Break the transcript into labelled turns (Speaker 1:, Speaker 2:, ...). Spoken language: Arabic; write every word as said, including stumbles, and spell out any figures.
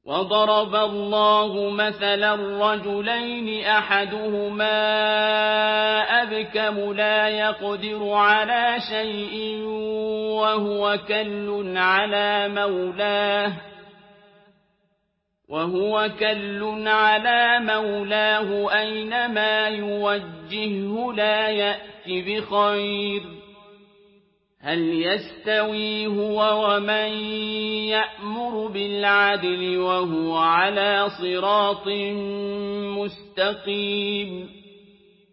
Speaker 1: وَضَرَبَ اللَّهُ مَثَلًا رَّجُلَيْنِ أَحَدُهُمَا أَبْكَمُ لَا يَقْدِرُ عَلَىٰ شَيْءٍ وَهُوَ كَلٌّ عَلَىٰ مَوْلَاهُ وهو كل على مولاه أينما يوجهه لا يأت بخير هل يستوي هو ومن يأمر بالعدل وهو على صراط مستقيم